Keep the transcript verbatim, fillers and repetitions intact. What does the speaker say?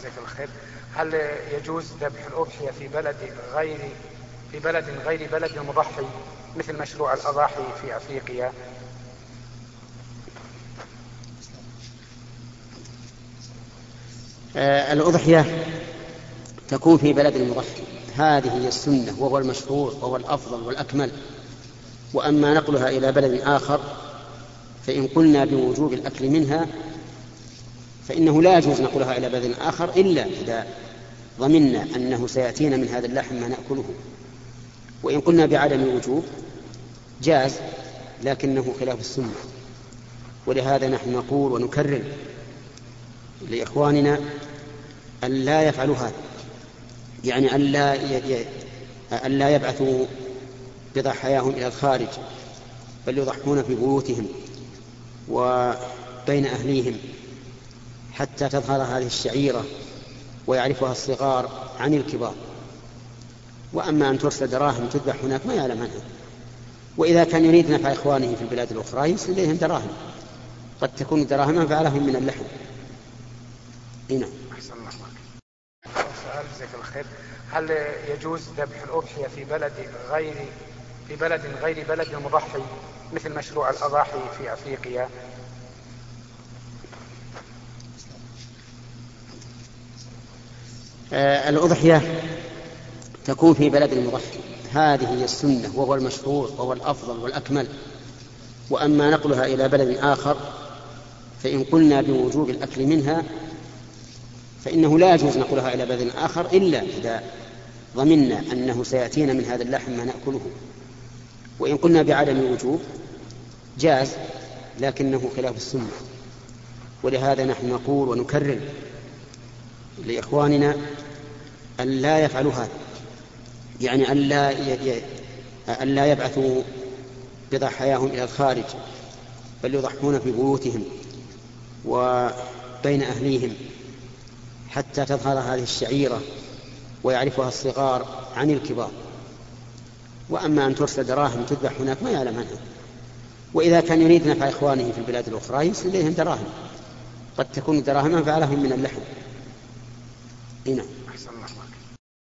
جزاك الله خير. هل يجوز ذبح الأضحية في بلد غير في بلد غير بلد المضحي مثل مشروع الأضاحي في أفريقيا؟ آه الأضحية تكون في بلد المضحي، هذه هي السنة وهو المشروع وهو الأفضل والأكمل. وأما نقلها إلى بلد آخر فإن قلنا بوجوب الأكل منها فإنه لا يجوز نقلها إلى بلد آخر إلا إذا ضمننا أنه سيأتينا من هذا اللحم ما نأكله. وإن قلنا بعدم الوجوب جاز لكنه خلاف السنة. ولهذا نحن نقول ونكرر لإخواننا أن لا يفعلوا هذا، يعني أن لا, ي... أن لا يبعثوا بضحاياهم إلى الخارج، بل يضحون في بيوتهم وبين أهليهم حتى تظهر هذه الشعيرة ويعرفها الصغار عن الكبار. وأما أن ترسل دراهم تذبح هناك ما يعلم عنها. وإذا كان يريد نفع إخوانه في البلاد الأخرى يرسل إليهم دراهم، قد تكون دراهم أنفع لهم من اللحم. هنا أحسن الله عليك. سؤال جزاك الله خير. هل يجوز ذبح الأضحية في بلد غير في بلد غير بلد المضحي مثل مشروع الأضاحي في أفريقيا؟ آه الأضحية تكون في بلد المضحي، هذه هي السنة وهو المشروع وهو الأفضل والأكمل. وأما نقلها إلى بلد آخر فإن قلنا بوجوب الأكل منها فإنه لا يجوز نقلها إلى بلد آخر إلا إذا ضمننا أنه سيأتينا من هذا اللحم ما نأكله. وإن قلنا بعدم الوجوب جاز لكنه خلاف السنة. ولهذا نحن نقول ونكرر لإخواننا أن لا يفعلوا هذا، يعني أن لا, ي... أن لا يبعثوا بضحاياهم إلى الخارج، بل يضحون في بيوتهم وبين أهليهم حتى تظهر هذه الشعيرة ويعرفها الصغار عن الكبار. وأما أن ترسل دراهم تذبح هناك ما يعلم عنها. وإذا كان يريد نفع إخوانه في البلاد الأخرى يرسل إليهم دراهم، قد تكون دراهم أنفع لهم من اللحم. هنا أحسن الله.